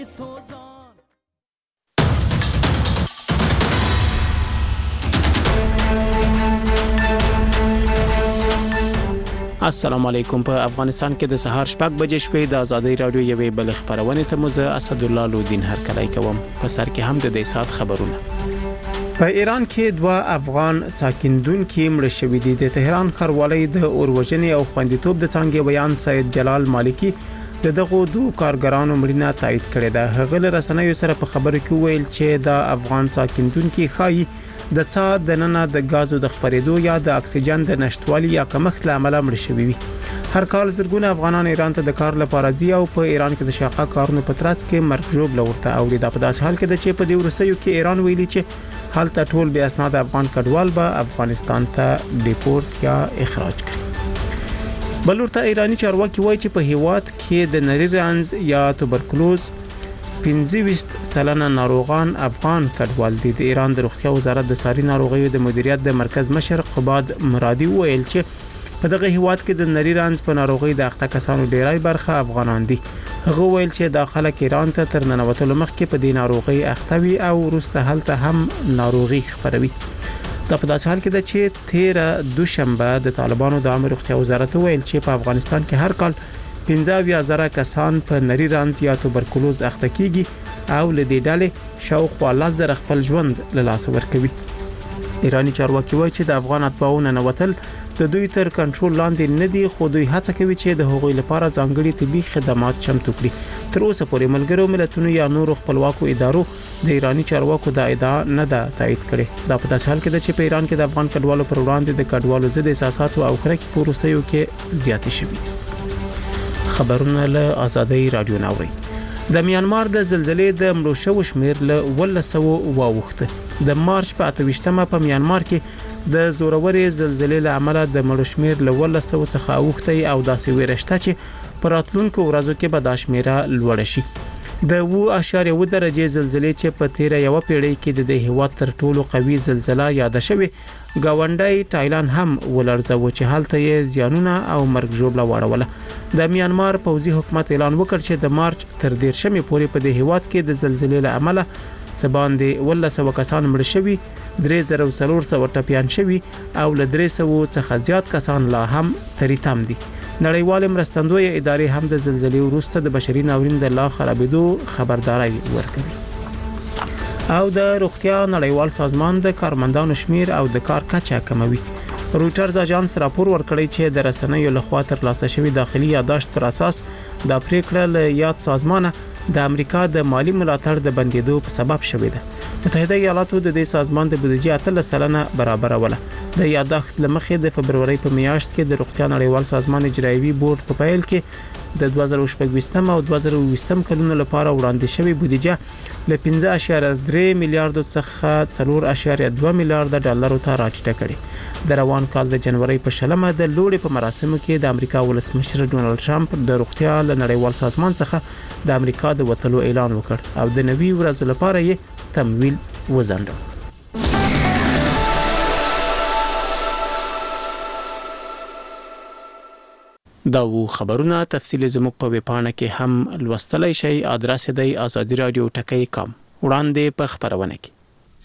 السلام علیکم. په افغانستان کې د سهار 6 بجې شپې د ازادي رادیو یوې بل خبرونه ته مزه اسد الله لودین هرکلی کوم. په سر کې هم د دې سات خبرونه. په ایران کې 2 افغان ساکندونکو مړ شوي دي. د تهران ښاروالۍ د اوروژنې او خوندیتوب د څنګه بیان سید جلال مالکی دغه 2 کارګرانو مړینه تایید کړې ده. هغه له رسنیو سره په خبرو کې ویل چې د افغان ساکندونکو خایي د څا د ننه د غازو د خپرېدو یا د اکسیجن د نشټوالي یا کمښت لامل مړ شوي وي. هر کال زرګونه افغانان ایران ته د کار لپاره ځي او په ایران کې د شاقه کارونو په ترڅ کې مرګ ژوبل ورته اوړي. دا په داسې حال کې د چې په دې ورسېو کې ایران ویلي چې حالت ټول بیا اسناد افغان کډوال به افغانستان ته ډیپورت یا اخراج کړي. بلورته ایرانی چارواکي وایي چې په هیواد کې د نری رنځ یا توبرکلوز 25 سلنه ناروغان افغان کډوال دي. د ایران د روغتیا وزارت د ساري ناروغیو د مدیریت د مرکز مشر قباد مرادي ویل چې په دغه هیواد کې د نری رنځ په ناروغي د اخته کسانو ډیری برخه افغانان دي. هغه ویل چې داخله ایران ته تر ننوتلو مخکې په دې ناروغي اخته وي او وروسته هلته هم ناروغي خپروي. دا په داسې حال کې ده چې 13 دوشنبه د طالبانو د عامه روغتیا وزارت ویل چې په افغانستان کې هر کال 15,000 کسان په نری رنځ یا توبرکلوز اخته کیږي او له دې ډلې شاوخوا 10,000 خپل ژوند له لاسه ورکوي. ایرانی چارواکي وایي چې د افغان اتباعو ننوتل د دوی تر کنټرول لاندې نه دي، خو دوی هڅه کوي چې د هغوی لپاره ځانګړي طبي خدمات چمتو کړي. تر اوسه پورې ملګرو ملتونو یا نورو خپلواکو ادارو د ایرانی چارواکو د ادعا نه ده تایید کړې. دا په داسې حال کې ده چې په ایران کې د افغان کډوالو پر وړاندې د کډوالو ضد احساسات او کرکې په روسیو کې زیاتې شوې. خبرونه له ازادي رادیو ناوړي. د میانمار د زلزلې د مړو شوو شمیر له 100 واوښته. د مارچ په 28مه په میانمار کې د زورورې زلزلې له امله د مړو شمیر له 100 څخه اوښته او داسې ورشته چې په راتلونکو ورځو کې به دا شمیره لوړ شي. د 2.1 درجه زلزلې چې په تیره یو پیړۍ کې د هیواد تر ټولو قوي زلزلہ یاد شوه گاونډي تایلند هم ولرزو چې حالت یې زیانونه او مرګ ژوبله واړوله. د میانمار پوځي حکومت اعلان وکړ چې د مارچ تر 13مې پورې په دې هیواد کې د زلزلې له امله څه باندې 100 کسان مړ شوي، 3400 ټپيان شوي او له 300 څخه زیات کسان لا هم تریتم دي. نړیوال مرستندوی ادارې هم د زلزلې وروسته د بشري ناورین د لا خرابېدو خبرداري ورکوي. او د روغتیا نړیوال سازمان د کارمندانو شمیر او د کار کچه کموي. رويټرز اژانس راپور ورکړی چې د رسنیو لخوا ترلاسه شوی داخلي یادداشت پر اساس د پریکړه له یاد سازمان د امریکا د مالی ملاتړ د بندیدو په سبب شوې ده. متحده ایالاتو د دې سازمان د بودیجې 8% برابر وله. د یادداشت لمخې د فبرवरी په میاشت کې د روغتیا نړیوال سازمان اجرایوي بورډ په پیل کې د 2018 او 2020 کلونو لپاره وړاندې شوی بودیجه له 15.3 میلیارډ څخه 4.2 میلیارډ ډالر ته راټیټه کړې. د روان کال د جنوري په شلمه د لوړې په مراسمو کې د امریکا ولسمشر ډونالد ټرمپ د روغتیا له نړیوال سازمان څخه د امریکا د وټلو اعلان وکړ او د نوي ورځو لپاره یې تمویل وزنده. دا و خبرونه تفصیل زموږ په ویبپاڼه کې هم لوستلای شئ. ادرس دی azadiradio.com. وړاندې په خبرونه کې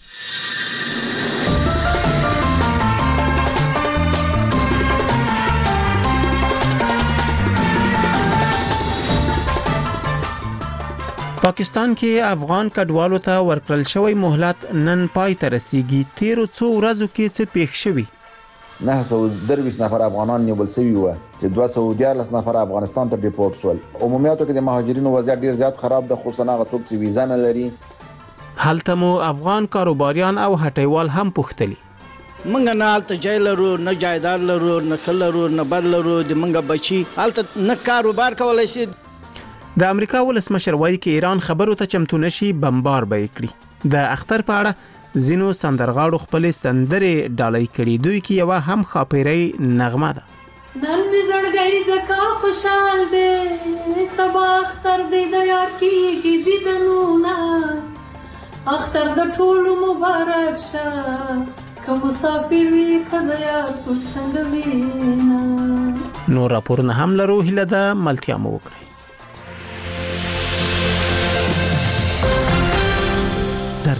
پاکستان کې افغان کډوالو ته ورکړل شوی مهلت نن پای ته رسیدي. 13 ورځو کې څه پیښ شوی؟ 923 نفر افغانان نیول شوي و چې 214 نفر افغانستان ته ډیپورت شول. عمومیاتو کې د مهاجرینو وضعیت ډیر زیات خراب ده، خصوصا هغه څوک چې ویزا نه لري. هلته مو افغان کاروباریان او هټیوال هم پوښتلي. منګ نه حالت جای لرو، نه جایدار لرو، نه خلرو، نه بر لرو، د منګ بچي حالت نه کاروبار کولای شي. د امریکا ولسمشر وایي چې ایران خبرو ته چمتو نشي بمبار به کړي. د اختر په اړه زینو سندرغاړو خپل سندرې ډالۍ کړي. دوی کې یو هم خاپیري نغمه ده. نن می زړګي زکا خوشحال دې سبا اختر دې د یار کیږي دیدنونه اختر د ټول مبارک شه کوم مسافر وي خدایا پر څنګه وینا. نو راپورونه هم لرو هله ده ملتیا مو وکړي.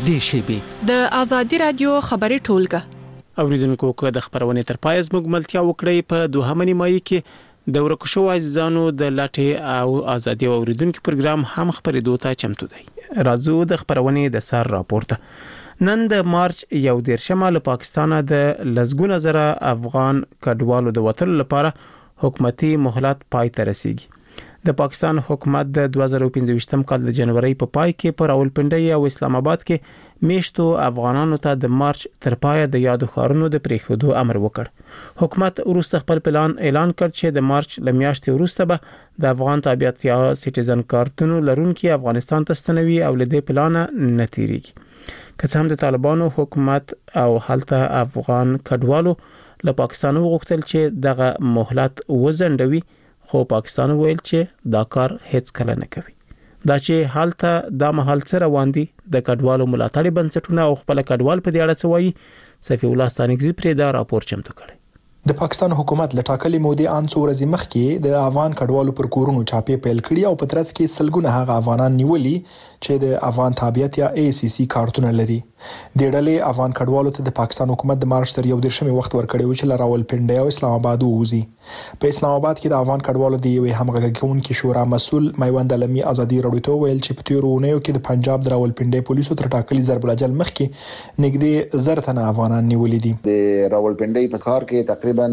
دې شیبې د ازادي رادیو خبري ټولګه اوریدونکو کو د خبرونې تر پای زموږ ملتیا وکړي په دوهمه نیمایي کې د ورکو شو عزیزانو د لاټي او ازادي اوریدونکو پروګرام هم خبرېدو ته چمتو دی. راځو د خبرونې د سر راپورته. نن د مارچ 1 شمال پاکستان د لزګونه زره افغان کډوالو د وټل لپاره حکومتي مهلت پای ته رسیدي. د پاکستان حکومت د 2015 کال د جنوري په پای کې پر راولپنډي او اسلام آباد کې میشتو افغانانو ته د مارچ تر پای د یادو ښارونو د پریښودو امر وکړ. حکومت وروسته خپل پلان اعلان کړ چې د مارچ لمیاشتې وروسته به د افغان تابعیت یا سټیزن کارتونو لرونکي افغانستان ته ستنوي او له دې پلان نه تیریږي. که څه هم د طالبانو حکومت او هلته افغان کډوالو له پاکستان وغوښتل چې دغه مهلت وزندوي، خو پاکستان ویل چې دا کار هیڅ کله نه کوي. دا چې حالته د محل سره روان دي د کډوالو ملاتړ بنسټونه او خپل کډوال په دې اړه سوي صفی الله ستانګزی پر دا راپور چمتو کړي. د پاکستان حکومت له ټاکلې مودې ان څو ورځې مخکې د افغان کډوالو پر کورونو چاپې پیل کړي او په ترڅ کې سلګونه هغه افغانان نیولي چې د افغان تابعیت یا ACC کارتونه لري. د ډلې افغان کډوالو ته د پاکستان حکومت د مارچ تر 11 وخت ورکړی و چې راولپنډي او اسلام آباد ووزي. په اسلام آباد کې د افغان کډوالو د یوې همغږي کوونکې شورا مسول میوند علمي ازادي رادیو ته ویل چې په تیرو اونیو کې د پنجاب د راولپنډي پولیسو تر ټاکلي ضرب الاجل مخکې نږدې 1000 تنه افغانان نیولي دي. د راولپنډي په ښار کې تقریبا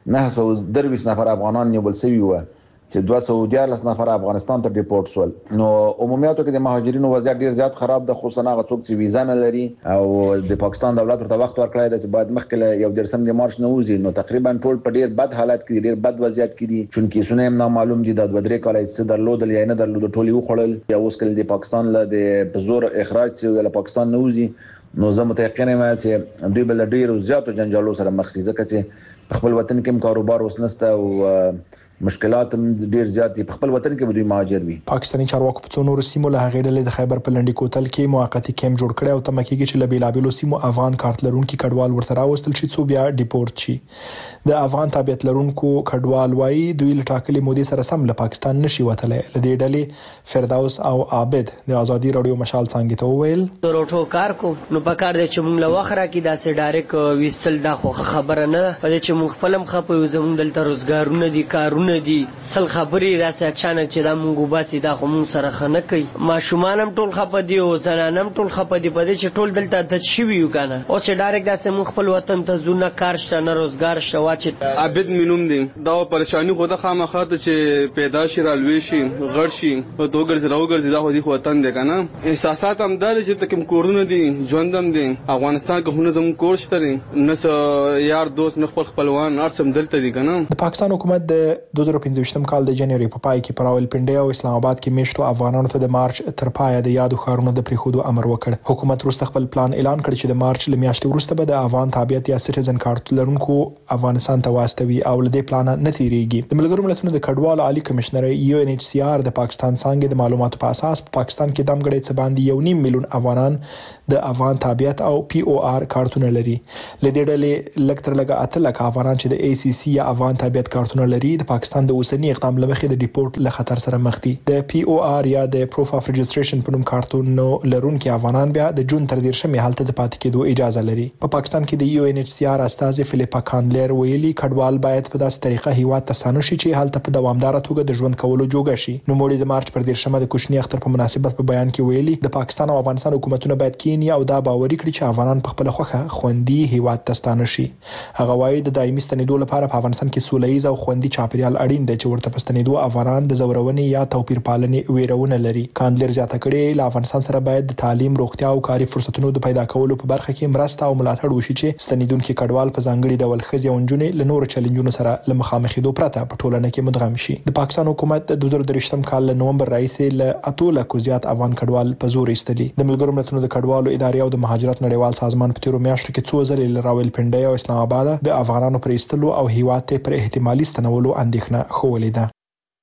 923 نفر افغانان نیول شوي و چې 214 نفر افغانستان ته ډیپورټ شول. نو عمومیاتو کې د مهاجرینو وضعیت ډیر زیات خراب ده، خصوصا هغه څوک چې ویزا نه لري او د پاکستان دولت ورته وخت ورکړی دی چې باید مخکې یو درسم د مارچ نه وځي. نو تقریبا ټول په ډیر بد حالت کې ډیر بد وضعیت کې دي، چونکې سونه هم نامعلوم دي د 2-3 کال څخه درلودل یا نه درلود ټول یو خړل یا اوس کله د پاکستان له د زور اخراج چې د پاکستان نه وځي. نو زه متيقن یم چې دوی بل ډیر زیاتو جنجالو سره مخ شي ځکه چې خپل وطن کې کاروبار وسنسته او مشکلات ډیر زیات دي. په خپل وطن کې به دوی مهاجر وي. پاکستاني چارواکو په څونور سیمو له هغې ډلې د خیبر په لنډي کوتل کې موقتی کیمپ جوړ کړی او تمه کېږي چې له بیلابیلو سیمو افغان کارت لرونکي کډوال ورته راوستل شي څو بیا ډیپورټ شي. د افغان تابعیت لرونکو کډوال وايي دوی له ټاکلي مودې سره سم له پاکستان نشي وتلی. له دې ډلې فردوس او عابد د ازادي رادیو مشال څنګه ته ویل روټو کار کو نو پکار دي چې موږ له وخره کې داسې ډایرک ویستل دا خو خبره نه ده چې موږ خپلم خپو زموږ دلته روزګارونه دي کارونه دي سل خبرې راځي اچانک چې دا موږ وباسي دا خو موږ سره خنه کوي. ماشومانم ټول خپه دي او زنانم ټول خپه دي په دې چې ټول دلته د شي ویو کنه او چې ډایرک داسې موږ خپل وطن ته زونه کار شته نه روزګار شته واچ عابد مينوم دي دا پریشانی خو د خامخا ته چې پیدا شي رالوي شي غړ شي او دوګر زراوګر زدا خو دي وطن دی کنه احساسات هم دار چې تکم کورونه دي ژوندم دي افغانستان کې هونه زموږ کور شته نس یار دوست نه خپلوان ارسم دلته دي کنه. د پاکستان حکومت د 2015 کال د جنوري په پای کې پر راولپنډي او اسلام آباد کې میشتو افغانانو ته د مارچ تر پای د یادو ښارونو د پریښودو امر وکړ. حکومت وروسته خپل پلان اعلان کړ چې د مارچ لمیاشتې وروسته به د افغان تابعیت یا سټیزن کارت لرونکو افغانستان ته واستوي او له دې پلان نه تیریږي. د ملګرو ملتونو د کډوالو عالی کمشنر UNHCR د پاکستان څنګه د معلوماتو په اساس په پاکستان کې دمګړې څه باندې 1.5 میلیون افغانان د افغان تابعیت او POR کارتونه لري. له دې ډلې لکتر لګه اته لک افغانان چې د ACC یا افغان تابعیت کارتونه لري د پاکستان د اوسنی اقدام لمخې د ډیپورټ له خطر سره مخ دي. د POR یا د پروف اف رجستریشن په نوم کارتونو لرونکي افغانان بیا د جون تر 13 حالت د پاتې کېدو اجازه لري. په پاکستان کې د UNHCR استاذ فلیپا کانلر ویلي کډوال باید په داسې طریقه هیواد ته ستانه شي چې حالت په دوامدار توګه د ژوند کولو جوګه شي. نو موږ د مارچ پر 13 د کوشنی اختر په مناسبت په بیان کې ویلي د پاکستان او افغانستان حکومتونه باید کینیا او دا باوري کړي چې افغانان په خپل خوخه خوندي هیواد ته ستانه شي. هغه وایي د دایمي ستنېدو لپاره په افغانستان کې سولهییز او خوندي چاپیریال اړین دی چې ورته پستنېدو افغانان د زورونې یا توپیر پالنې ویرونه لري. کاندلر زیاته کړي له افغانستان سره باید د تعلیم، روغتیا او کاري فرصتونو د پیدا کولو په برخه کې مرسته او ملاتړ وشي چې ستنیدونکو کډوال په ځانګړي ډول ښځې او نجونې له نورو چیلنجونو سره له مخامخېدو پرته په ټولنه کې مدغم شي. د پاکستان حکومت د 2023 کال له نومبر راهیسې له 8 لکو زیات افغان کډوال په زور ایستلي. د ملګرو ملتونو د کډوالو ادارې او د مهاجرت نړیوال سازمان په تیرو میاشتو کې څو ځلې له راولپنډي او اسلام آباد د افغانانو پر ایستلو او هیواد ته پر احتمالي ستنولو اندېښنه خوولې ده.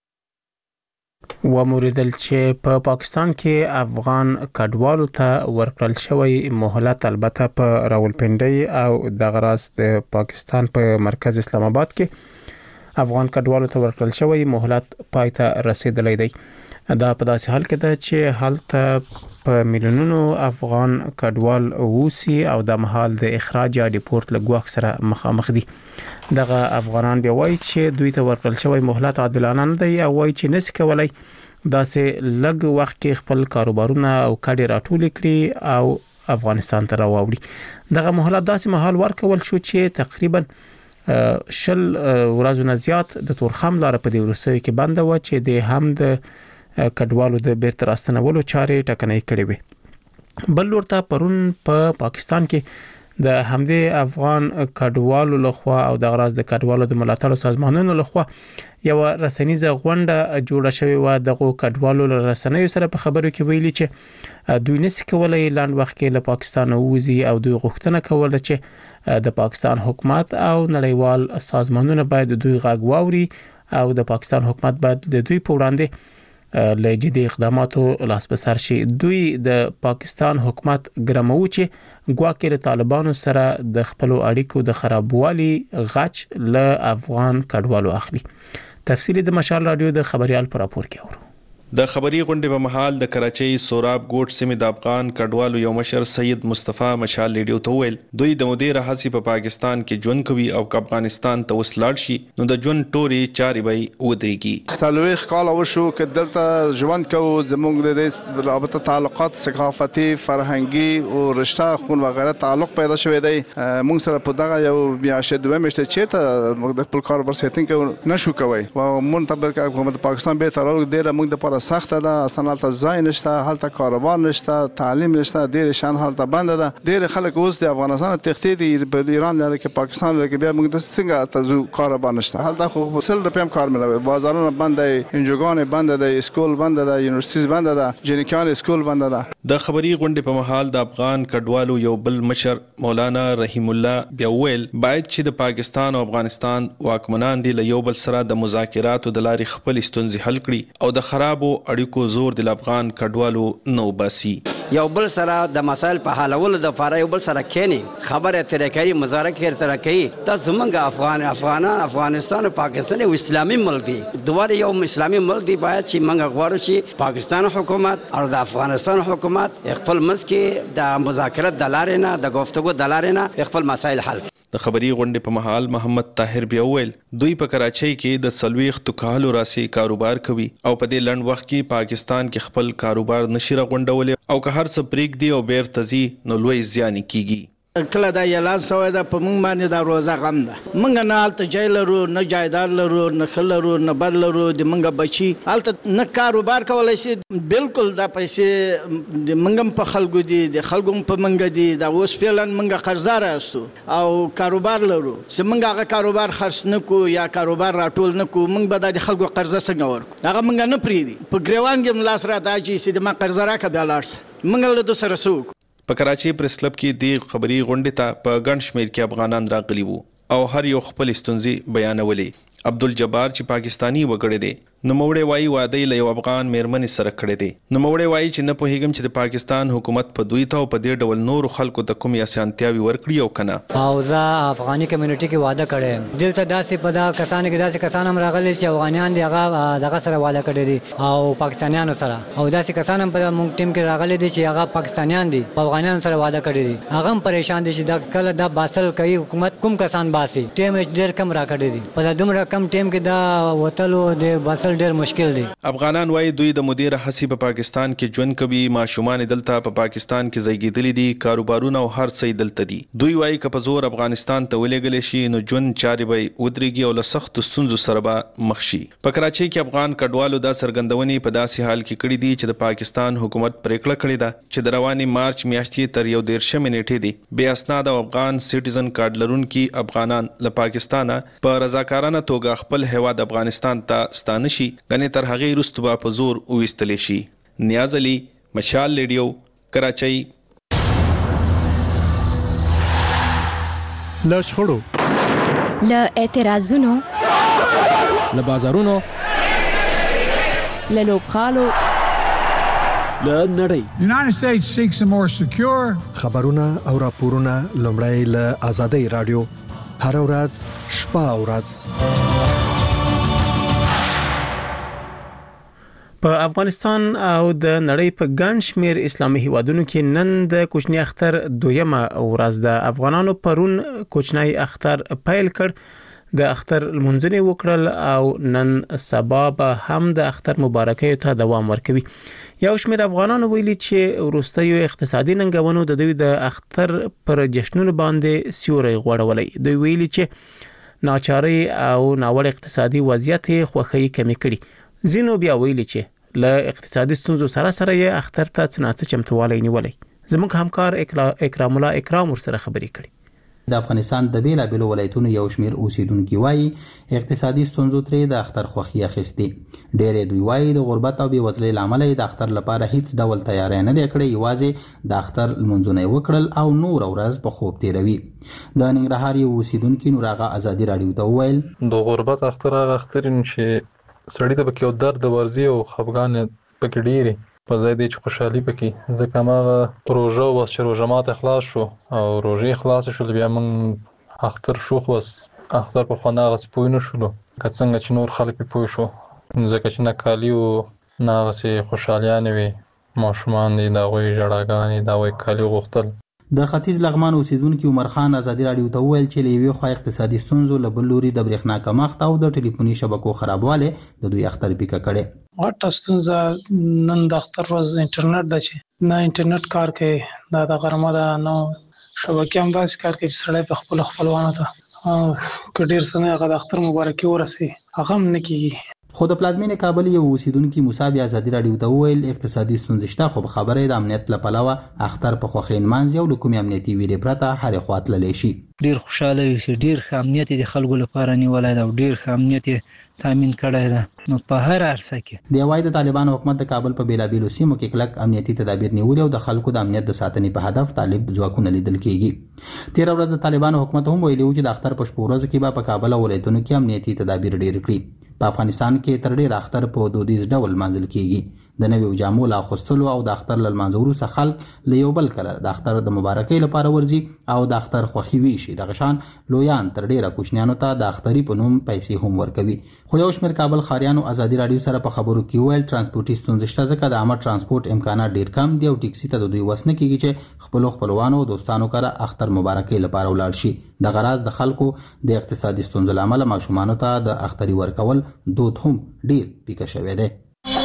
وموریدل چې په پاکستان کې افغان کډوالو ته ورکړل شوی مهلت البته په راولپنډي او د غراس د پاکستان په مرکز اسلام آباد کې افغان کډوالو ته ورکړل شوی مهلت پای ته رسیدلی دی. دا په داسې حال کې ده چې هلته په میلیونونو افغان کډوال اوسي او د مهال د اخراج یا ډیپورت لګوخ سره مخامخ دي. دغه افغانان بیا وایي چې دوی ته ورکړل شوی مهلت عادلانه نه دی او وایي چې نس کولای داسې لږ وخت کې خپل کاروبارونه او کډې راټول کړي او افغانستان ته راوړي. دغه مهلت داسې مهال ورکول شو چې تقریبا 10 ورځې نه زیات د تورخم لار په دی ورسوي کې بند و چې د هم د کډوالو د بیرته راستنولو چارې ټکنۍ کړې وي. بل ورته پرون په پاکستان کې د همدې افغان کډوالو لخوا او د غراز د کډوالو د ملاتړ سازمانونو لخوا یو رسنیزه غونډه جوړه شوې و. دغه کډوالو له رسنیو سره په خبرو کې ویلي چې دوی نس کولای لاند وخت کې له پاکستان ووزي او دوی غوښتنه کوله چې د پاکستان حکومت او نړیوال سازمانونه باید دوی غږ واوري او د پاکستان حکومت باید د دوی په وړاندې له جدي اقداماتو لاس په سر شي. دوی د پاکستان حکومت ګرمو چې ګواکې له طالبانو سره د خپل اړیکو د خرابوالي غچ له افغان کډوالو اخلي. تفصیلی د مشال رادیو د خبريال پر راپور کې اورو. د خبري غونډې په محل د کراچۍ سوراب ګوټ سیمې د افغان کډوالو یو مشر سید مصطفی مشال ریډیو ته ویل دوی د مدیر حسی په پاکستان کې ژوند کوي او افغانستان ته وسلاړ شي نو د ژوند ټوري چاري به ودرېږي. سالويخ کال وشو چې دلته ژوند کوو زموږ د رابطه تعلقات ثقافتي فرهنګي او رشتہ خون وغیرہ تعلق پیدا شوی دی. موږ سره په دغه یو میاشت دوه میاشتې چیرته موږ د خپل کاروبار سیټینګ کوو نشو کوي او مونږ ته حکومت پاکستان به تر ډیره موږ د سخت ده اصلا ته ځای نشته هلته کاروبار نشته تعلیم نشته ډیر شان هلته بند ده. ډیر خلک اوس د افغانستان تختی دي په ایران لري کې پاکستان لري کې بیا موږ د څنګه تاسو کاروبار نشته هلته خو سل روپیم کار ملوي بازارونه بند دي انجوګان بند دي اسکول بند ده یونیورسيټیز بند ده جنکان اسکول بند ده. د خبري غونډې په محل د افغان کډوالو یو بل مشر مولانا رحیم الله بیا ویل باید چې د پاکستان او افغانستان واکمنان دي له یو بل سره د مذاکراتو د لارې خپل ستونزې حل کړي او د خرابو اړیکو زور د افغان کډوالو نو باسي. یو بل سره د مسایل په حلولو د لپاره یو بل سره کېنی خبره ترې کوي مذاکره ترې کوي. تاسو زمونږ افغانستان او پاکستان یو اسلامي ملک دی دوه یو اسلامي ملک دی باید چې موږ غواړو چې پاکستان حکومت او د افغانستان حکومت خپل مسکه د مذاکرات د لارې نه د گفتگو د لارې نه خپل مسایل حل کړي. د خبري غونډې په محل محمد طاهر بیا ویل دوی په کراچۍ کې د سلويخ کالو راسي کاروبار کوي او په دې لنډ وخت کې پاکستان کې خپل کاروبار نشي راغونډول او که هر څه پریک دی او بیرته ځي نو لوی زیان کیږي. کله دا اعلان شوی ده په موږ باندې دا روزه غم ده. موږ نه هلته جای لرو نه جایداد لرو نه ښه لرو نه بد لرو د موږ بچي هلته نه کاروبار کولی شي بالکل دا پیسې د موږ هم په خلکو دي د خلکو هم په موږ دي دا اوس فعلا موږ قرضدار یاستو او کاروبار لرو چې موږ هغه کاروبار خرڅ نه کړو یا کاروبار راټول نه کړو موږ به د خلکو قرضه څنګه ورکړو هغه موږ نه پرېږدي په ګریوان کې هم لاس راته اچوي چې د ما قرضه راکړه بیا لاړ شه موږ له ده سره څه وکړو. په کراچۍ پریس کلب کې د خبري غونډې ته په ګڼ شمېر کې افغانان راغلي وو او هر یو خپل ستونزې بیانولې. عبدالجبار چې پاکستانی وګړی دی نوموړی وایي واده له یو افغان میرمنې سره کړی دی. نوموړی وایي چې نه پوهیږم چې د پاکستان حکومت په دوی ته او په دې ډول نور خلکو ته کوم اسانتیاوي ورکړي او کنه. او زه افغاني کمیونټي کې واده کړم دلته داسې په دا کسان کې داسې کسان هم راغلي چې افغانیان دي هغه دغه سره واده کړی دي او پاکستانیانو سره او داسې کسان هم په موږ ټیم کې راغلي دي چې هغه پاکستانیان دي په افغانیانو سره واده کړی دي هغه هم پریشان دي چې دا کله دا باسل کوي حکومت کوم کسان باسي ټیم ډېر کم راکړي دي په دومره کم ټیم کې دا وتلو د باسل ډېر مشکل دی. افغانان وایي دوی د مدیر حسی په پاکستان کې ژوند کوي ماشومان دلته په پاکستان کې زیږیدلي دي کاروبارونه او هر څه دلته دي. دوی وایي که په زور افغانستان ته ولېږل شي نو ژوند چارې به ودرېږي او له سختو ستونزو سره به مخ شي. په کراچۍ کې افغان کډوالو دا څرګندونې په داسې حال کې کړې دي چې د پاکستان حکومت پریکړه کړې ده چې د روانې مارچ میاشتې تر 11 نیټې دي بې اسناد او افغان سټیزن کارت لرونکي افغانان له پاکستانه په رضاکارانه توګه خپل هیواد افغانستان ته ستانه شي غنې تر هغې وروسته به په زور وویستلی شي. نیاز علي مشال ریډیو کراچۍ. له شخړو له اعتراضونو له بازارونو له لوبغالو له نړۍ United States seeks a more secure خبرونه او راپورونه لومړی له آزادۍ رادیو هر ورځ شپه او ورځ په افغانستان او د نړۍ په ګڼ شمېر اسلامي هیوادونو کې نن د کوچنی اختر دویمه ورځ ده. افغانانو پرون کوچنی اختر پیل کړ، د اختر لمونځونه وکړل او نن سبا به هم د اختر مبارکۍ ته دوام ورکوي. یو شمېر افغانانو ویلي چې وروستیو اقتصادي ننګونو د دوی د اختر پر جشنونو باندې سیوری غوړولی. دوی ویلي چې ناچاري او ناوړه اقتصادي وضعیت خوښۍ کمې کړي. زینو بیا ویلي چې له اقتصادي ستونزو سره سره یې اختر ته څه چمتووالی نیولی. زموږ همکار اکرام الله اکرام ورسره خبرې کړي. د افغانستان د بیلابیلو ولایتونو یو شمیر اوسیدونکو وایي اقتصادي ستونزو ترې د اختر خوښي اخیستې. ډېر دوی وایي د غربت او بېوزلۍ له امله د اختر لپاره هیڅ ډول تیاری نه دی کړی، یوازې د اختر لمونځونه یې وکړل او نور ورځ په خوب تیروي. د ننګرهار یو اوسیدونکي نور هغه ازادي راډیو ته وویل د غربت اختر هغه اختر چې سړی ته پکې یو درد ورځي او خفګان پکې ډېرې په ځای دی چې خوشحالي پکې. ځکه هماغه روژه اوس چې روژه ماته خلاص شو او روژې خلاص شول، بیا موږ اختر شو، خو اختر په خوا هغسې پوه نه شولو که څنګه چې نور خلک پې پوه شو، ځکه چې نه کالي و نه هغسې خوشحالیانې وې، ماشومان دي د هغوی ژړاګانې د هغوی کالي غوښتل. د ختیځ لغمان اوسیدونکي عمر خان ازادي راډیو ته وویل چې له یوې خوا اقتصادي ستونزو، له بل لوري د برېښنا کمښت او د ټلیفوني شبکو خرابوالی د دوی اختر پیکه کړی. غټه ستونزه نن د اختر ورځ انټرنیټ ده چې نه انټرنیټ کار کوي، دا د غرمه ده، نو شبکې هم داسې کار کوي چې سړی په خپلو خپلوانو ته که ډېر څه نه هغه د اختر مبارکي ورسوي هغه هم نه کېږي. خو د پلازمینې کابل یو اوسیدونکي موسی بیا ازادي راډیو ته وویل اقتصادي ستونزې شته، خو په خبره د امنیت له پلوه اختر په خوښۍ نمانځي او له کومې امنیتي ویرې پرته هرې خوا تللی شي. ډېر خوشحاله یو چې ډېر ښه امنیت د خلکو لپاره نیولی ده او ډېر ښه امنیت تامین کړی ده. نو په هر عرصه کې دی وایي د طالبانو حکومت د کابل په بیلابیلو سیمو کې کلک امنیتي تدابیر نیولي او د خلکو د امنیت د ساتنې په هدف طالب ځواکونه لیدل کېږي. تېره ورځ د طالبانو حکومت هم ویلي و چې د اختر په شپو ورځو کې به په کابل او ولایتونو کې امنیتي تدابیر ډېر کړي. په افغانستان کې تر ډېره اختر په دودیز ډول لمانځل کېږي. د نویو جامو له اخیستلو او د اختر له لمانځه وروسته خلک له یو بل کله د اختر د مبارکۍ لپاره ورځي او د اختر خوښي ویشي. دغه شان لویان تر ډېره کوچنیانو ته د اختري په نوم پیسې هم ورکوي. خو یو شمېر کابل ښاریانو ازادي راډیو سره په خبرو کې وویل ټرانسپورټي ستونزې شته، ځکه د عامه ټرانسپورټ امکانات ډېر کم دي او ټیکسي ته د دوی وس نه کېږي چې خپلوانو او دوستانو کره اختر مبارکۍ لپاره ولاړ شي. دغه راز د خلکو د اقتصادي ستونزو له امله ماشومانو ته د اختري ورکول دود هم ډېر پیکه شوی دی.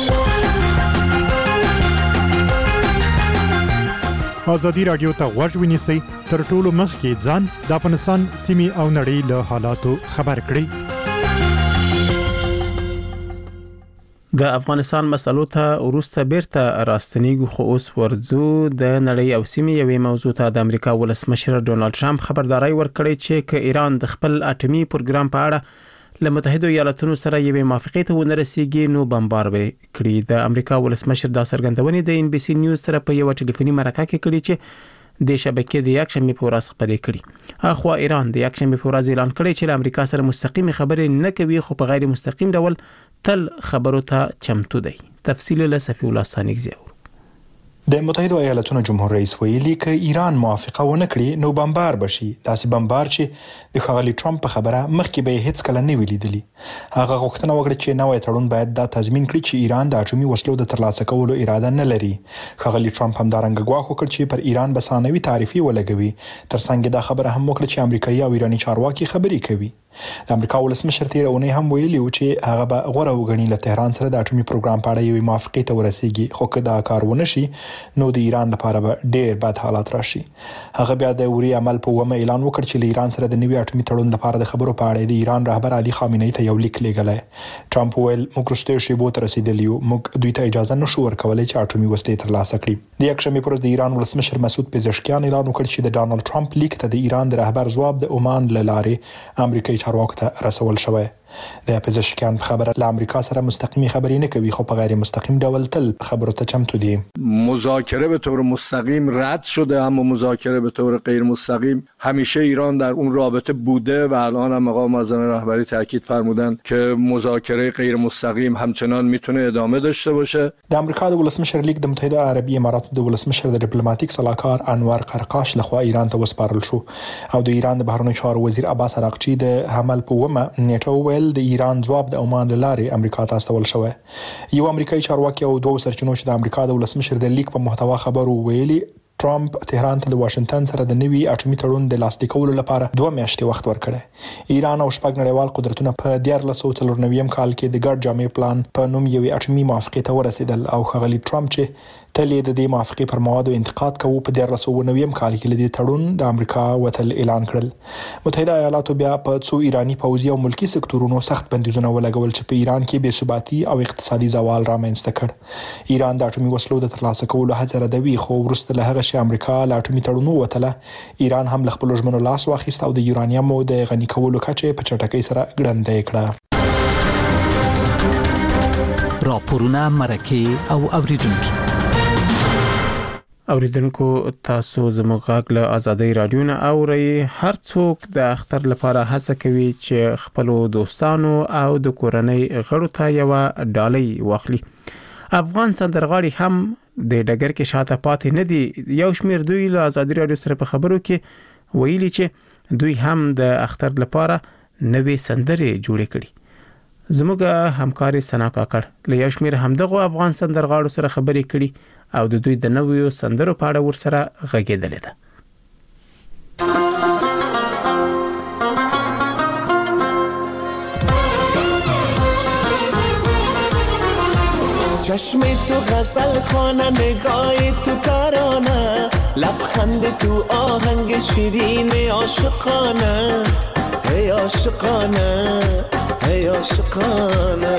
ازادي راډیو ته غوږ ونیسئ، تر ټولو مخکې ځان د افغانستان سیمې او نړۍ له حالاتو خبر کړئ. د افغانستان مسلو ته وروسته بیرته راستنیږو، خو اوس ورځو د نړۍ او سیمې یوې موضوع ته د امریکا ولسمشر ډونالد ټرمپ خبرداري ورکړې چې که ایران د خپل اټومي پروګرام په اړه له متحده ایالاتونو سره یوې موافقې ته ونه رسیږي نو بمبار به کړي. د امریکا ولسمشر دا څرګندونې د NBC نیوز سره په یو ټلیفوني مرکه کې کړي چې د شبکې د یکشنبه په ورځ خبرې کړي. اخوا ایران د یکشنبه په ورځ اعلان کړی چې له امریکا سره مستقیم خبرې نه کوي، خو په غیر مستقیم ډول تل خبرو ته چمتو دی. تفصیل له صفی الله ثانیزیو. د متحده ایالاتونو جمهور رئیس ویلي ک ایران موافقه ونه کړي نو بمبار بشي. داسې بمبار چې د ښاغلي ټرمپ په خبره مخکې به هیڅ کله نه ویلیدلی. هغه غوښتنه وکړه چې نوې تړون باید دا تضمین کړي چې ایران د اټومي وسلو د ترلاسه کولو اراده نه لري. ښاغلي ټرمپ هم دارنګ ګواښ وکړ چې پر ایران به ثانوي تعرفې ولګوي. ترڅنګ دا خبره هم وکړه چې امریکایي او ایراني چارواکي خبرې کوي. د امریکا ولسمشر تیر اونۍ هم ویلي و چې هغه به غوړه وګڼي له تهران سره د اټومي پروګرام په اړه یوې موافقې ته ورسیږي، خو که دا کار ونه شي نو د ایران لپاره به ډېر بد حالات راشي. هغه بیا د اوري عمل په ومه اعلان وکړ چې له ایران سره د نوي اټومي تړون لپاره د خبرو په اړه د ایران رهبر علي خامنه‌ای ته یو لیک لیږلی. ټرمپ ویل موږ وروستیو شیبو ته رسیدلی یو، موږ دوی ته اجازه نشو ورکولی چې اټومي وسلې ترلاسه کړي. د یکشنبې پر ورځ د ایران ولسمشر مسعود پزشکیان اعلان وکړ چې د ډانلډ ټرمپ لیک ته د ایران د رهبر ځواب د عمان له لارې امریکایي چارواکو ته رسول شوی. د پزشکیان په خبره له امریکا سره مستقیمی خبرې نه کوي، خو په غیر مستقیم ډول تل خبرو ته چمتو دي. مذاکره به طور مستقیم رد شده، اما مذاکره به طور غیر مستقیم همیشه ایران در اون رابطه بوده و الان هم آقا معظم رهبری تاکید فرمودن که مذاکره غیر مستقیم همچنان میتونه ادامه داشته باشه. د امریکا د ولسمشر لیک د متحده عربی امارات اماراتو د ولسمشر د ډیپلوماټیک صلاحکار انور قرقاش لخوا ایران ته وسپارل شو او د ایران د بهرنیو چارو وزیر عباس عراقچی د حمل په ومه نیټو ویل د ایران ځواب د عمان لارې امریکا ته استول شوی. یو امریکایي چارواکي او دوه سرچینو چې د امریکا د ولسمشر د لیک په محتوا خبرو ویلي ټرامپ تهران ته د واشنگټن سره د نوي اټومي تړون د لاسلیک کولو لپاره 2 میاشتې وخت ورکړی. ایران او شپږ نړیوال قدرتونه په 1994 کال کې د ګډ جامع پلان په نوم یو اټومي موافقه ته ورسېدل او ښاغلي ټرامپ چې تل د دې موافقه پر موادو انتقاد کوي په 1990 کال کې لدی تړون د امریکا وتل اعلان کړل. متحده ایالاتو بیا په څو ایرانی پوځي او ملکی سکتورونو سخت بندیزونه ولګول چې په ایران کې بې ثباتی او اقتصادي زوال رامنځته کړ. ایران د اټومي وسلو د ترلاسه کولو هڅه ردوي خو وروسته له هغه چې امریکا له اټومي تړون وتله ایران هم له خپل ژمنو لاس واخیست او د یورانیم د غني کولو کچه په چټکۍ سره ګړندۍ کړه. راپورونه مرکه او اوریدونکو اوریدونکو تاسو زموږ غږ له آزادۍ رادیو نه اورئ. هر څوک د اختر لپاره هڅه کوي چې خپل دوستانو او د کورنۍ غړو ته یو ډالۍ واخلي. افغان سندرغاړي هم د ډګر کې شاته پاتې نه دي. یو شمېر دوی له آزادۍ رادیو سره په خبرو کې ویلي چې دوی هم د اختر لپاره نوې سندرې جوړې کړي. زموږ همکار سنا کاکړ له یو شمېر همدغه افغان سندرغاړو سره خبرې کړي او د دوی د نویو سندرو په اړه ورسره غږېدلې ده. چشم تو غزل خانه نگاه تو ترانه لبخند تو آهنگ شیرین عاشقانه ای عاشقانه ای عاشقانه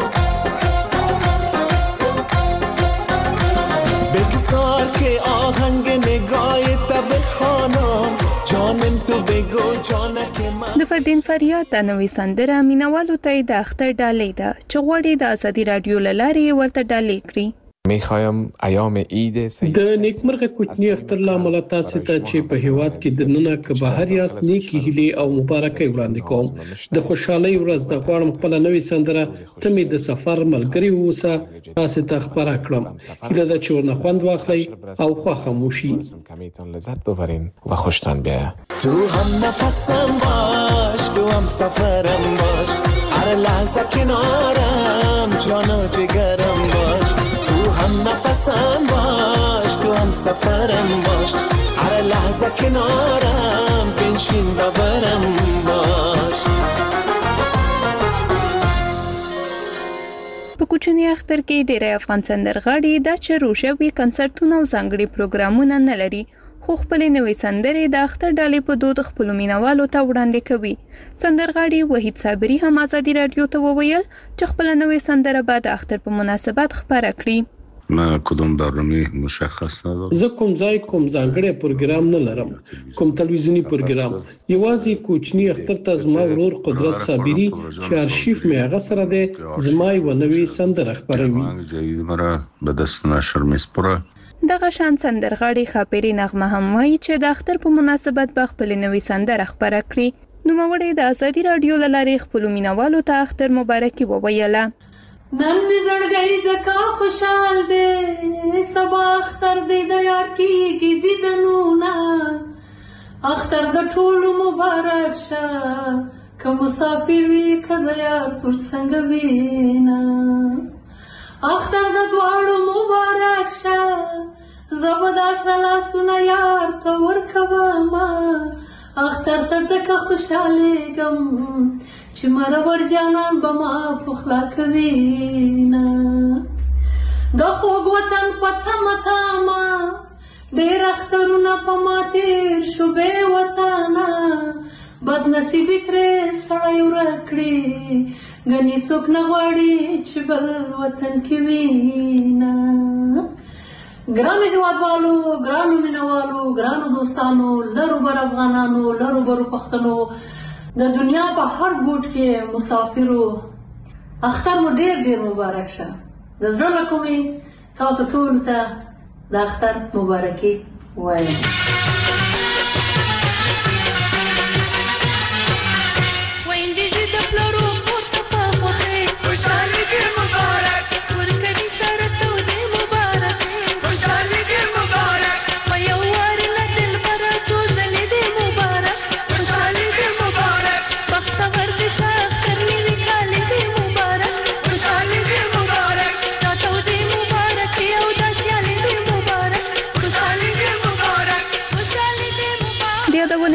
بگذار که آهنگ نگاه تا بخوانم جانم تو بگو جانک من. د فردین فریاد د نوې سندره مینوالو ته د اختر ډالۍ ده چې غواړي د آزادي رادیو لارې ورته ډالۍ کړي. میخوایم ایام عید د نیکمرغه کوچنی اختر لامل تاسو ته چې په هیواد کې د نننه که بهر یاست نیکی هلي او مبارکي وړاندې کوم. د خوشحالي ورځ د غواړم خپل نوې سندره ته می د سفر ملګری ووسه تاسو ته خبره کړم. هله د چورنه خوند واخلي او خوښه مو شي. کمیتون لذت ببرین و خوشتان بیاید. تو هم نفسم باش تو هم سفرم باش هر لحظه کنارم جان و جگرم باش. تو هم نفسم باش تو هم سفرم باش هر لحظه کنارم بنشین ببرم باش. په کوچني اختر کې ډېر افغان سندرغاړي د چروشوي کنسرتونو او ځانګړي پروګرامونه نه لري خو خپل نوې سندرې د اختر ډالۍ په دود خپل مینوالو ته وړاندې کوي. سندرغاړي وحید صابری هم آزادي رادیو ته وویل چې خپل نوې سندره به د اختر په مناسبت خبره کړي. ما کدوم برنامه مشخص ندارم. زه کوم ځای کوم ځانګړی پروګرام نه لرم کوم تلویزیونی پروګرام یوازې کوچنی اختر ته زما ورور قدرت صابری چې ارشیف می هغه سره د زما یو نوې سندره خبروي. جدید مرا به دست نشر میسپره. دغه شان سندرغاړي خاپيري نغمه هم وایي چې د اختر په مناسبت به خپل نوې سندره خبره کړي. نوموړی د آزادي رادیو لارې خپل مینوالو ته اختر مبارکي وویله. نن می زړګی زکا خوشحال دی سبا اختر دی د یار کیږي دیدنونه اختر د ټولو مبارک شه که مسافر وي که د یار تر څنګه وینا اختر د دواړو مبارک شه زبدا سره لاسونه یار ته ورکوما اختر ته ځکه خوشحالېږم چې مرور جانان به ما پخلا کوي نه د خوږ وطن په تمه تمه ډېر اخترونه په ما تېر شو بې وطنه بد نصیبي ترې سړی ورک کړي ګنې څوک نه غواړي چې بل وطن کې وي نه. ګرانو هیوادوالو ګرانو مینوالو ګرانو دوستانو لرو بر افغانانو لرو برو پښتنو د دنیا په هر ګوټ کې مسافرو اختر مو ډېر ډېر مبارک شه. د زړه له کومې تاسو ټولو ته د اختر مبارکي وایم. خویندې دې د پلرو کور ته په خوښۍ خوشحالي دې مبارک ورکوي سره تودې مبارکې خوشحالي دې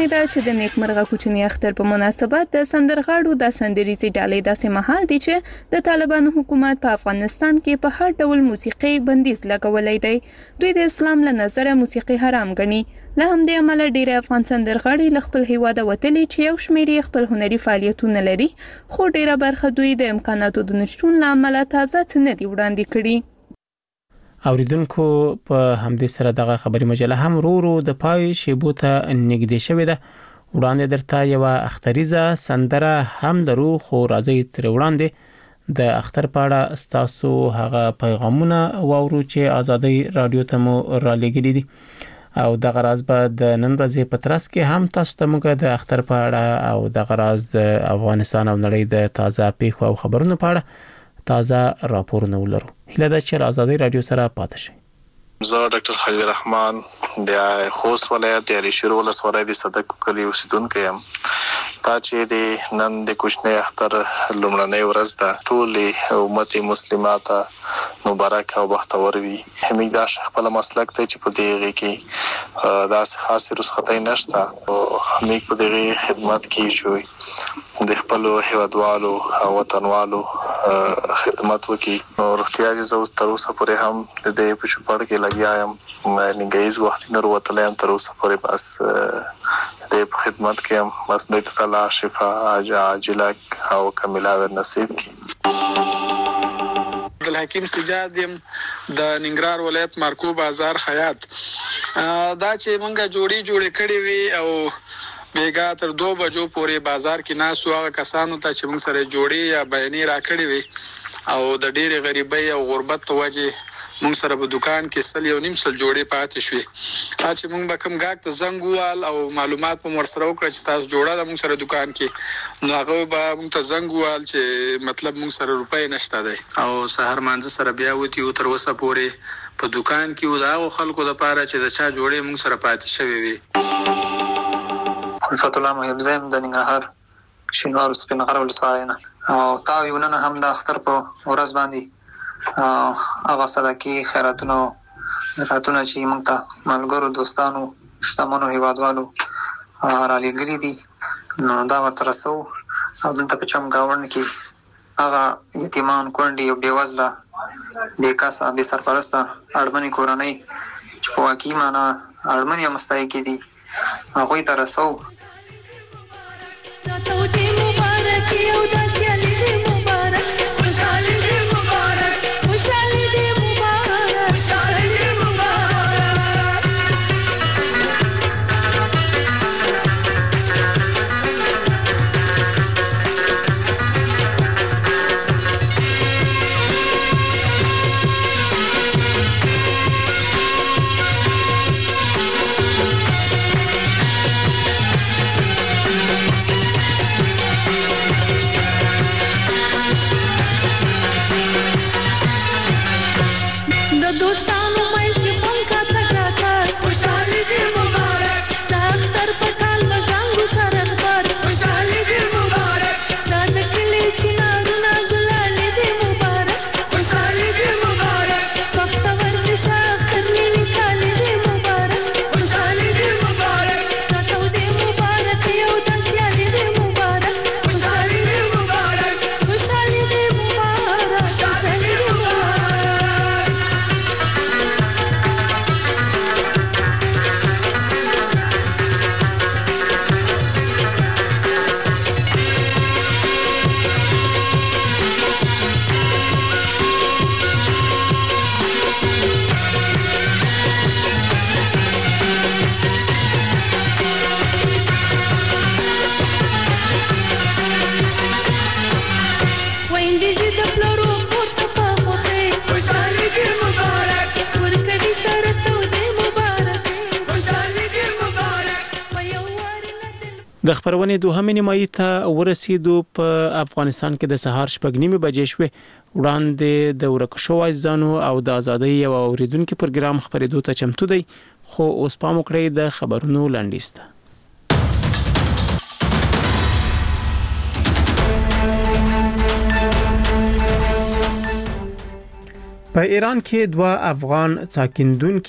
مې ده چې د نیکمرغه کوچنی اختر په مناسبت د سندرغاړو د سندریزي ډلې داسې مهال دي چې د طالبانو حکومت په افغانستان کې په هر ډول موسیقي بندیز لګولای دی. دوی د اسلام له نظره موسیقي حرام ګڼي. له همدې امله ډېر افغان سندرغاړي له خپل هیواده وتلي چې یو شمېر خپل هنري فعالیتونه لري، خو ډېره برخه دوی د امکاناتو د نشټون له امله تازه څه نه دي وړاندې کړي. اوریدونکو په همدې سره دغه خبري مجله هم ورو د پای شیبو ته نږدې شوې ده. وړاندې درته یو اختریزه سندره هم درو، خو راځي تر وړاندې د اختر په اړه ستاسو هغه پیغامونه واورو چې ازادي رادیو ته مو را لګیلي دي، او د غراز به د نن ورځې په ترڅ کې هم تاسو ته موږ د اختر په اړه او د غراز د افغانستان او نړۍ د تازه پیښو او خبرونو په اړه تازه راپورونه ولرو. هله د چر ازادي رادیو سره پاتې شئ. زه ډاکټر خلیل الرحمن د خوست ولایت د علیشور ولسوالۍ د صدق کلی اوسیدونکی یم. دا چې د نن د کوچنی اختر لومړنۍ ورځ ده، ټول امت مسلمه ته مبارک او بختور وي. همین دا خپل مسلک ته چې په دې کې دا خاصه رسختای نشته او همین په دې خدمت کې شوی د خپل هیوادوالو او وطنوالو خدمت وکي. نو روغتیا چې تر اوسه پورې هم د دې په شپږ کې لګیا یم، ننګیز وخت نه وروتلم تر اوسه پورې، بس د خدمت کې هم بس د تعالی شفا عاجله او کامله ور نصیب کی. عبدالحکیم سجاد يم د ننګرهار ولایت مارکو بازار خیاط. دا چې مونږه جوړی کړی وی او بیګا تر 2 بجو پورې بازار کې ناسو هغه کسانو ته چې موږ سره جوړي یا بیانې راکړي وي او د ډېرې غریبۍ او غربت په وجه موږ سره په دکان کې 1.5 جوړې پاتې شوې. چې موږ به کوم غاک ته زنګ ووال او معلومات په ور سره وکړه چې تاسو جوړه د موږ سره دکان کې، نو هغه به موږ ته زنګ ووال چې مطلب موږ سره روپۍ نشته دی او سحر مانځ سره بیا وتی تر وسه پورې په دکان کې و دا خلکو د پاره چې د چا جوړې موږ سره پاتې شوې وي. الفت الله محب زم د ننګرهار شینوار سپینغره ولسوالۍ نه او تاسو یو نن هم د اختر په ورځ باندې هغه صدقې خیراتونه زکاتونه چې موږ ته ملګرو دوستانو شتمنو هیوادوالو را لېږلي دي، نو دا ورته رسو. او دلته په چم گاوند کې هغه یتیمان کونډې او بېوزله بېکاسه بې سرپرسته اړمنې کورنۍ چې په واقعي معنا اړمنې او مستحقې دي هغوی ته رسو. د خبرونې دوهمې نیمایي ته ورسېدو. په افغانستان کې د سهار 6:30 بجې شوې. وړاندې د ورکشو ځانو او د ازادۍ او اوریدونکو پروګرام خبرېدو ته چمتو دی، خو اوس پام وکړئ د خبرونو لاندیز ته. په ایران کې 2 افغان ساکندون